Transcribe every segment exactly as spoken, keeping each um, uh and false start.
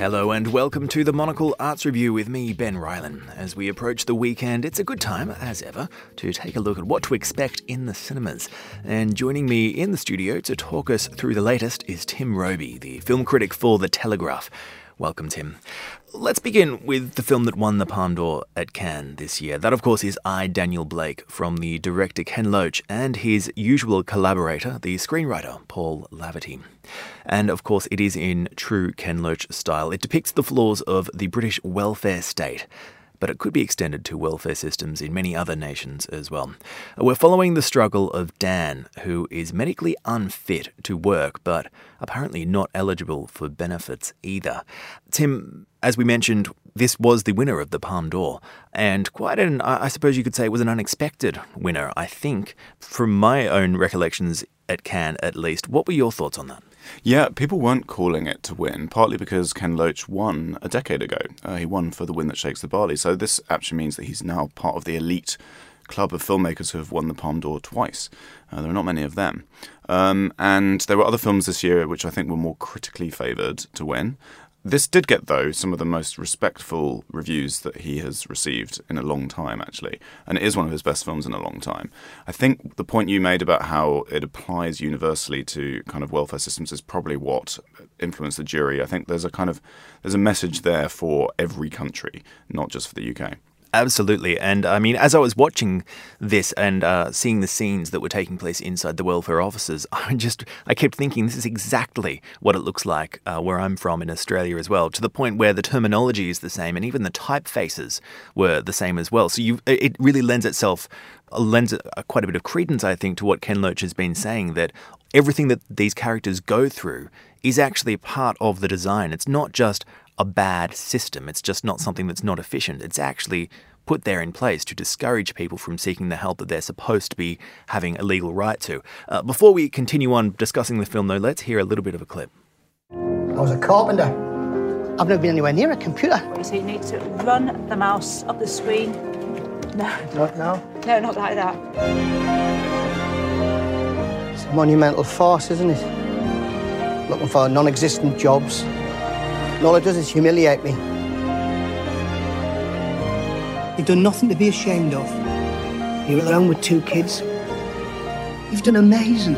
Hello and welcome to the Monocle Arts Review with me, Ben Rylan. As we approach the weekend, it's a good time, as ever, to take a look at what to expect in the cinemas. And joining me in the studio to talk us through the latest is Tim Robey, the film critic for The Telegraph. Welcome, Tim. Let's begin with the film that won the Palme d'Or at Cannes this year. That, of course, is I, Daniel Blake, from the director Ken Loach and his usual collaborator, the screenwriter Paul Laverty. And, of course, it is in true Ken Loach style. It depicts the flaws of the British welfare state, but it could be extended to welfare systems in many other nations as well. We're following the struggle of Dan, who is medically unfit to work, but apparently not eligible for benefits either. Tim, as we mentioned, this was the winner of the Palme d'Or, and quite an, I suppose you could say it was an unexpected winner, I think, from my own recollections at Cannes at least. What were your thoughts on that? Yeah, people weren't calling it to win, partly because Ken Loach won a decade ago. Uh, he won for The Wind That Shakes the Barley, so this actually means that he's now part of the elite club of filmmakers who have won the Palme d'Or twice. Uh, there are not many of them. Um, and there were other films this year which I think were more critically favoured to win. This did get, though, some of the most respectful reviews that he has received in a long time, actually. And it is one of his best films in a long time. I think the point you made about how it applies universally to kind of welfare systems is probably what influenced the jury. I think there's a kind of there's a message there for every country, not just for the U K. Absolutely. And I mean, as I was watching this and uh, seeing the scenes that were taking place inside the welfare offices, I just, I kept thinking this is exactly what it looks like uh, where I'm from in Australia as well, to the point where the terminology is the same and even the typefaces were the same as well. So you, it really lends itself, lends quite a bit of credence, I think, to what Ken Loach has been saying, that everything that these characters go through is actually part of the design. It's not just a bad system. It's just not something that's not efficient. It's actually put there in place to discourage people from seeking the help that they're supposed to be having a legal right to. Uh, before we continue on discussing the film, though, let's hear a little bit of a clip. I was a carpenter. I've never been anywhere near a computer. So you need to run the mouse up the screen. No. Not now. No, not like that. It's a monumental farce, isn't it? Looking for non-existent jobs. And all it does is humiliate me. You've done nothing to be ashamed of. You're alone with two kids. You've done amazing.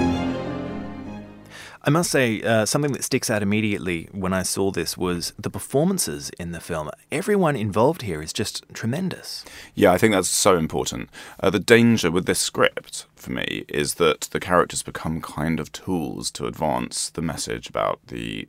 I must say, uh, something that sticks out immediately when I saw this was the performances in the film. Everyone involved here is just tremendous. Yeah, I think that's so important. Uh, the danger with this script, for me, is that the characters become kind of tools to advance the message about the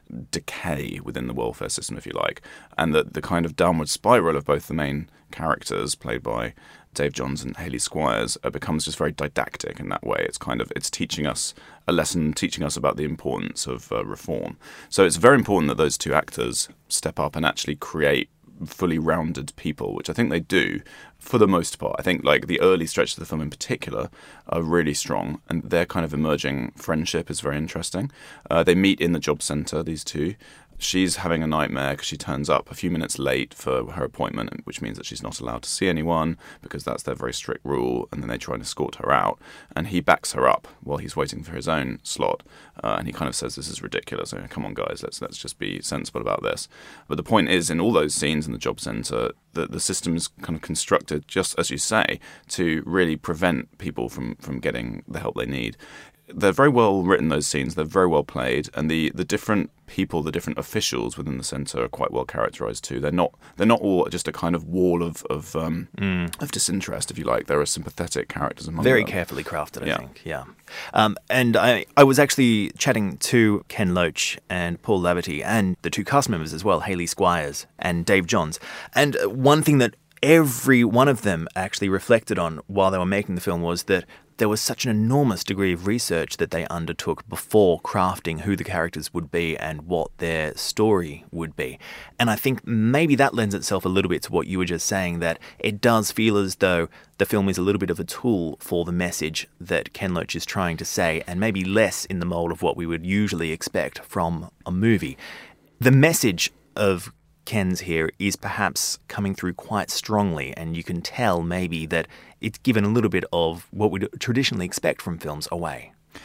decay within the welfare system, if you like, and that the kind of downward spiral of both the main characters, played by Dave Johns and Hayley Squires, uh, becomes just very didactic in that way. It's kind of, it's teaching us a lesson, teaching us about the importance of uh, reform. So it's very important that those two actors step up and actually create fully rounded people, which I think they do for the most part. I think like the early stretches of the film in particular are really strong, and their kind of emerging friendship is very interesting. Uh, they meet in the job centre, these two. She's having a nightmare because she turns up a few minutes late for her appointment, which means that she's not allowed to see anyone because that's their very strict rule, and then they try and escort her out, and he backs her up while he's waiting for his own slot, uh, and he kind of says, this is ridiculous, I mean, come on guys, let's let's just be sensible about this. But the point is, in all those scenes in the job centre, the, the system's kind of constructed, just as you say, to really prevent people from, from getting the help they need. They're very well written, those scenes. They're very well played, and the, the different people, the different officials within the centre are quite well characterised too. They're not they're not all just a kind of wall of of, um, mm. of disinterest, if you like. There are sympathetic characters among very them. Very carefully crafted, I yeah. think. Yeah, um, and I I was actually chatting to Ken Loach and Paul Laverty and the two cast members as well, Hayley Squires and Dave Johns, and one thing that every one of them actually reflected on while they were making the film was that there was such an enormous degree of research that they undertook before crafting who the characters would be and what their story would be. And I think maybe that lends itself a little bit to what you were just saying, that it does feel as though the film is a little bit of a tool for the message that Ken Loach is trying to say, and maybe less in the mold of what we would usually expect from a movie. The message of Ken's here is perhaps coming through quite strongly, and you can tell maybe that it's given a little bit of what we'd traditionally expect from films away.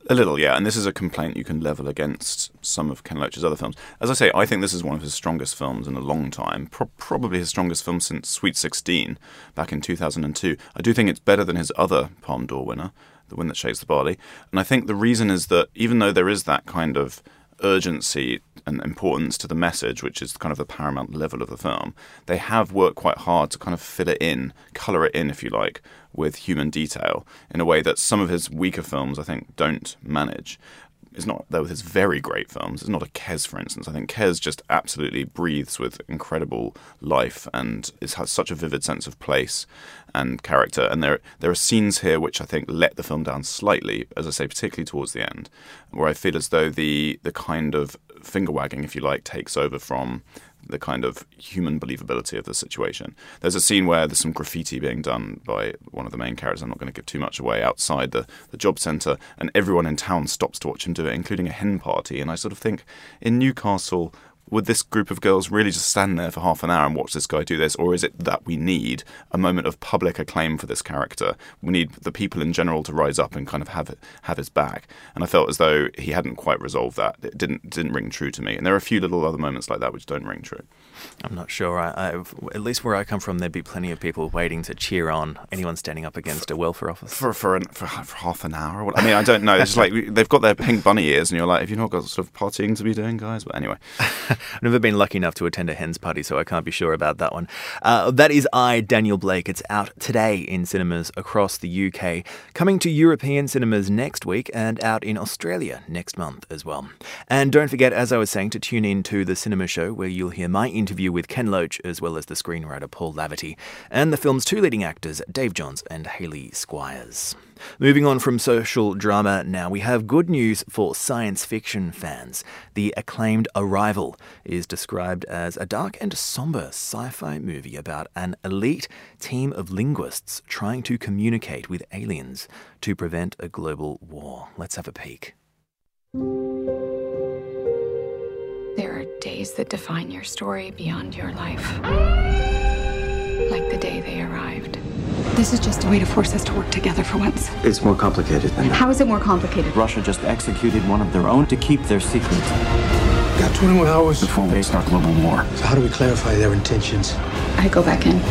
A little, yeah, and this is a complaint you can level against some of Ken Loach's other films. As I say, I think this is one of his strongest films in a long time, Pro- probably his strongest film since Sweet sixteen, back in two thousand two. I do think it's better than his other Palme d'Or winner, The Wind That Shakes the Barley, and I think the reason is that even though there is that kind of urgency and importance to the message, which is kind of the paramount level of the film, they have worked quite hard to kind of fill it in, colour it in, if you like, with human detail in a way that some of his weaker films, I think, don't manage. It's not there with his very great films. It's not a Kes, for instance. I think Kes just absolutely breathes with incredible life and is, has such a vivid sense of place and character. And there there are scenes here which I think let the film down slightly, as I say, particularly towards the end, where I feel as though the the kind of finger wagging, if you like, takes over from the kind of human believability of the situation. There's a scene where there's some graffiti being done by one of the main characters, I'm not going to give too much away, outside the, the job centre, and everyone in town stops to watch him do it, including a hen party. And I sort of think, in Newcastle, would this group of girls really just stand there for half an hour and watch this guy do this? Or is it that we need a moment of public acclaim for this character? We need the people in general to rise up and kind of have it, have his back. And I felt as though he hadn't quite resolved that. It didn't didn't ring true to me. And there are a few little other moments like that which don't ring true. I'm not sure. I, I, at least where I come from, there'd be plenty of people waiting to cheer on anyone standing up against a welfare office. For for, an, for, for half an hour? I mean, I don't know. It's like they've got their pink bunny ears and you're like, have you not got sort of partying to be doing, guys? But anyway. I've never been lucky enough to attend a hens party, so I can't be sure about that one. Uh, that is I, Daniel Blake. It's out today in cinemas across the U K, coming to European cinemas next week and out in Australia next month as well. And don't forget, as I was saying, to tune in to The Cinema Show, where you'll hear my interview with Ken Loach, as well as the screenwriter Paul Laverty, and the film's two leading actors, Dave Johns and Hayley Squires. Moving on from social drama now, we have good news for science fiction fans. The acclaimed Arrival is described as a dark and somber sci-fi movie about an elite team of linguists trying to communicate with aliens to prevent a global war. Let's have a peek. There are days that define your story beyond your life. Like the day they arrived. This is just a way to force us to work together for once. It's more complicated than that. How is it more complicated? Russia just executed one of their own to keep their secret. Got twenty-one hours before they start global war. So how do we clarify their intentions? I go back in.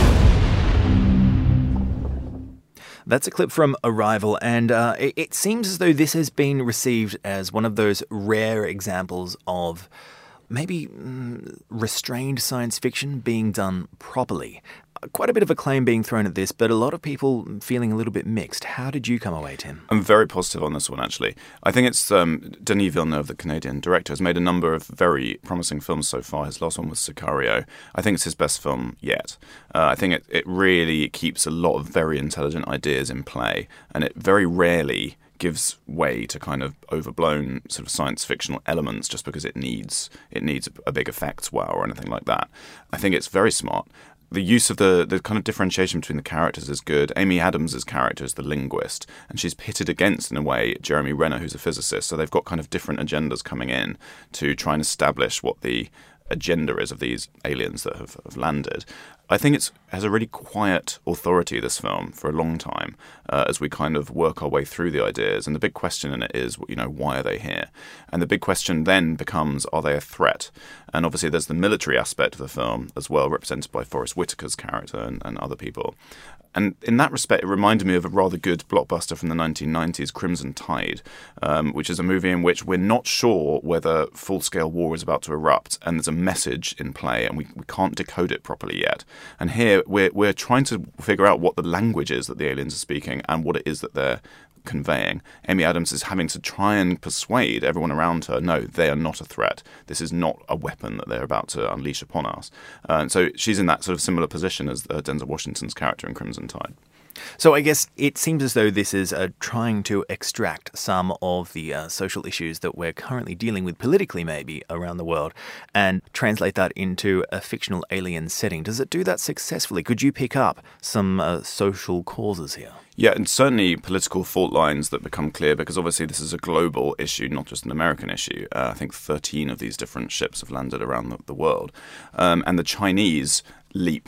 That's a clip from Arrival, and uh, it, it seems as though this has been received as one of those rare examples of maybe mm, restrained science fiction being done properly. Quite a bit of acclaim being thrown at this, but a lot of people feeling a little bit mixed. How did you come away, Tim? I'm very positive on this one, actually. I think it's um, Denis Villeneuve, the Canadian director, has made a number of very promising films so far. His last one was Sicario. I think it's his best film yet. Uh, I think it, it really keeps a lot of very intelligent ideas in play, and it very rarely gives way to kind of overblown sort of science fictional elements just because it needs it needs a big effects wow or anything like that. I think it's very smart. The use of the, the kind of differentiation between the characters is good. Amy Adams' character is the linguist, and she's pitted against, in a way, Jeremy Renner, who's a physicist. So they've got kind of different agendas coming in to try and establish what the agenda is of these aliens that have, have landed. I think it has a really quiet authority, this film, for a long time, uh, as we kind of work our way through the ideas. And the big question in it is, you know, why are they here? And the big question then becomes, are they a threat? And obviously there's the military aspect of the film as well, represented by Forrest Whitaker's character and, and other people. And in that respect, it reminded me of a rather good blockbuster from the nineteen nineties, Crimson Tide, um, which is a movie in which we're not sure whether full-scale war is about to erupt, and there's a message in play, and we, we can't decode it properly yet. And here, we're we're trying to figure out what the language is that the aliens are speaking and what it is that they're conveying. Amy Adams is having to try and persuade everyone around her, no, they are not a threat. This is not a weapon that they're about to unleash upon us. Uh, and so she's in that sort of similar position as uh, Denzel Washington's character in Crimson Tide. So I guess it seems as though this is uh, trying to extract some of the uh, social issues that we're currently dealing with politically, maybe, around the world, and translate that into a fictional alien setting. Does it do that successfully? Could you pick up some uh, social causes here? Yeah, and certainly political fault lines that become clear, because obviously this is a global issue, not just an American issue. Uh, I think thirteen of these different ships have landed around the, the world. Um, and the Chinese leap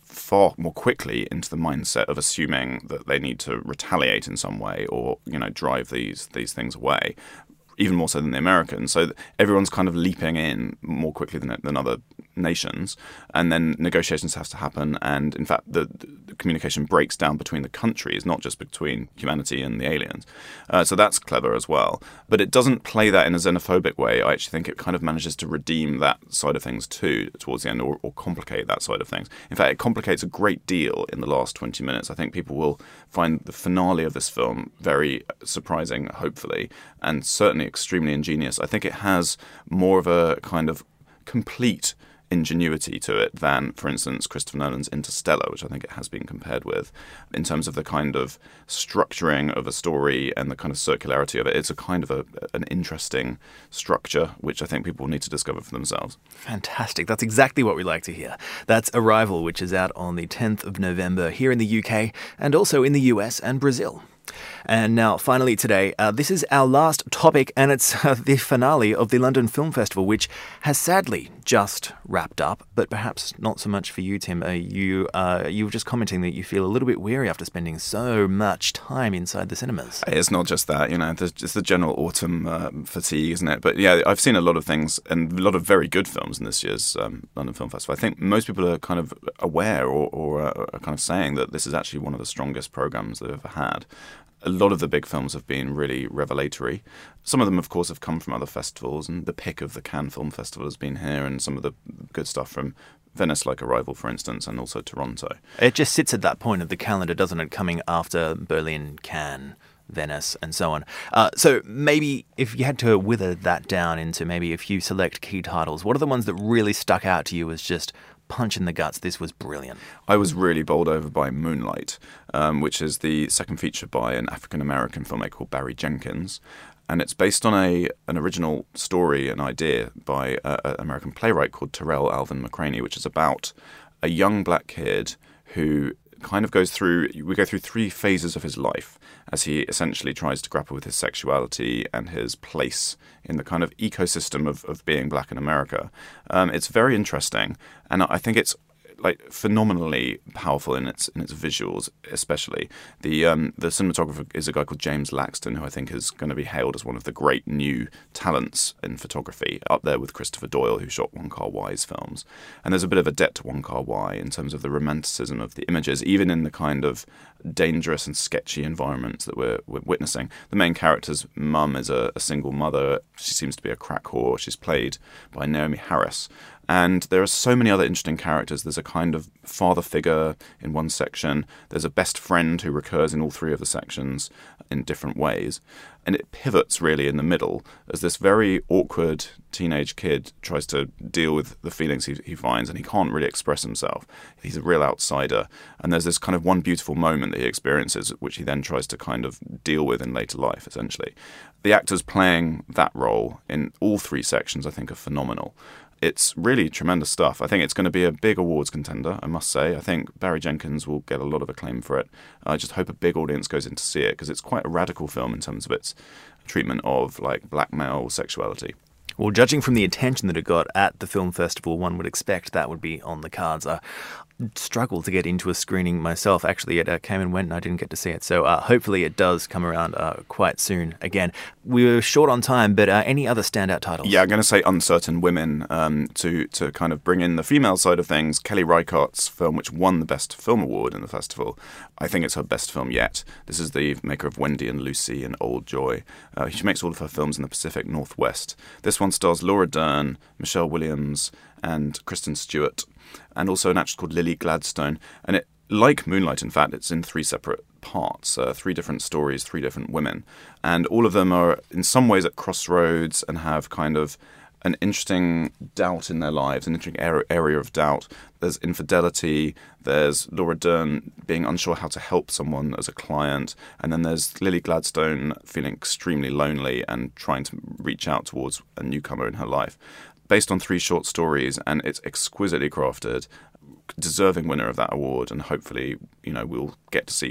far more quickly into the mindset of assuming that they need to retaliate in some way or, you know, drive these these things away, even more so than the Americans. So everyone's kind of leaping in more quickly than, than other nations, and then negotiations have to happen. And in fact, the, the communication breaks down between the countries, not just between humanity and the aliens. Uh, so that's clever as well. But it doesn't play that in a xenophobic way. I actually think it kind of manages to redeem that side of things too towards the end, or, or complicate that side of things. In fact, it complicates a great deal in the last twenty minutes. I think people will find the finale of this film very surprising, hopefully, and certainly extremely ingenious. I think it has more of a kind of complete ingenuity to it than, for instance, Christopher Nolan's Interstellar, which I think it has been compared with, in terms of the kind of structuring of a story and the kind of circularity of it. It's a kind of a, an interesting structure, which I think people need to discover for themselves. Fantastic. That's exactly what we like to hear. That's Arrival, which is out on the tenth of November here in the U K and also in the U S and Brazil. And now, finally today, uh, this is our last topic, and it's uh, the finale of the London Film Festival, which has sadly just wrapped up, but perhaps not so much for you, Tim. Uh, you, uh, you were just commenting that you feel a little bit weary after spending so much time inside the cinemas. It's not just that, you know, there's just the general autumn uh, fatigue, isn't it? But yeah, I've seen a lot of things, and a lot of very good films in this year's um, London Film Festival. I think most people are kind of aware or, or uh, are kind of saying that this is actually one of the strongest programs they've ever had. A lot of the big films have been really revelatory. Some of them, of course, have come from other festivals, and the pick of the Cannes Film Festival has been here, and some of the good stuff from Venice, like Arrival, for instance, and also Toronto. It just sits at that point of the calendar, doesn't it, coming after Berlin, Cannes, Venice, and so on. Uh, so maybe if you had to wither that down into maybe a few select key titles, what are the ones that really stuck out to you as just punch in the guts? This was brilliant. I was really bowled over by Moonlight, um, which is the second feature by an African-American filmmaker called Barry Jenkins. And it's based on a an original story, an idea by an American playwright called Terrell Alvin McCraney, which is about a young black kid who kind of goes through, we go through three phases of his life as he essentially tries to grapple with his sexuality and his place in the kind of ecosystem of, of being black in America. Um, it's very interesting, and I think it's like phenomenally powerful in its in its visuals, especially. The um, the cinematographer is a guy called James Laxton, who I think is going to be hailed as one of the great new talents in photography, up there with Christopher Doyle, who shot Wong Kar-wai's films. And there's a bit of a debt to Wong Kar-wai in terms of the romanticism of the images, even in the kind of dangerous and sketchy environments that we're, we're witnessing. The main character's mum is a, a single mother. She seems to be a crack whore. She's played by Naomi Harris. And there are so many other interesting characters. There's a kind of father figure in one section. There's a best friend who recurs in all three of the sections in different ways. And it pivots really in the middle as this very awkward teenage kid tries to deal with the feelings he, he finds, and he can't really express himself. He's a real outsider. And there's this kind of one beautiful moment that he experiences, which he then tries to kind of deal with in later life, essentially. The actors playing that role in all three sections, I think, are phenomenal. It's really tremendous stuff. I think it's going to be a big awards contender, I must say. I think Barry Jenkins will get a lot of acclaim for it. I just hope a big audience goes in to see it, because it's quite a radical film in terms of its treatment of like black male sexuality. Well, judging from the attention that it got at the film festival, one would expect that would be on the cards. I struggled to get into a screening myself. Actually, it uh, came and went and I didn't get to see it. So uh, hopefully it does come around uh, quite soon again. We were short on time, but uh, any other standout titles? Yeah, I'm going to say Uncertain Women um, to, to kind of bring in the female side of things. Kelly Reichardt's film, which won the Best Film Award in the festival. I think it's her best film yet. This is the maker of Wendy and Lucy and Old Joy. Uh, she makes all of her films in the Pacific Northwest. This one stars Laura Dern, Michelle Williams, and Kristen Stewart, and also an actress called Lily Gladstone. And it, like Moonlight, in fact, it's in three separate parts, uh, three different stories, three different women. And all of them are in some ways at crossroads and have kind of an interesting doubt in their lives, an interesting area of doubt. There's infidelity, there's Laura Dern being unsure how to help someone as a client, and then there's Lily Gladstone feeling extremely lonely and trying to reach out towards a newcomer in her life. Based on three short stories, and it's exquisitely crafted, deserving winner of that award, and hopefully, you know, we'll get to see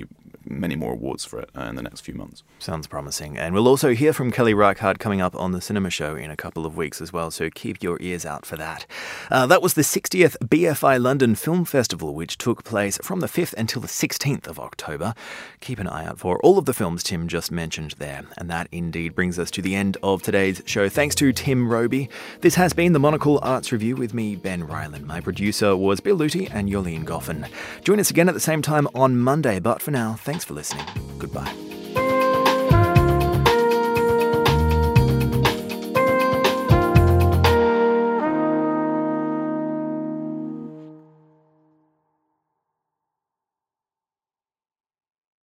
many more awards for it uh, in the next few months. Sounds promising. And we'll also hear from Kelly Reichardt coming up on the Cinema Show in a couple of weeks as well, so keep your ears out for that. Uh, that was the sixtieth B F I London Film Festival, which took place from the fifth until the sixteenth of October. Keep an eye out for all of the films Tim just mentioned there. And that indeed brings us to the end of today's show. Thanks to Tim Roby. This has been the Monocle Arts Review with me, Ben Ryland. My producer was Bill Luty and Yolene Goffin. Join us again at the same time on Monday, but for now, thanks for listening. Goodbye.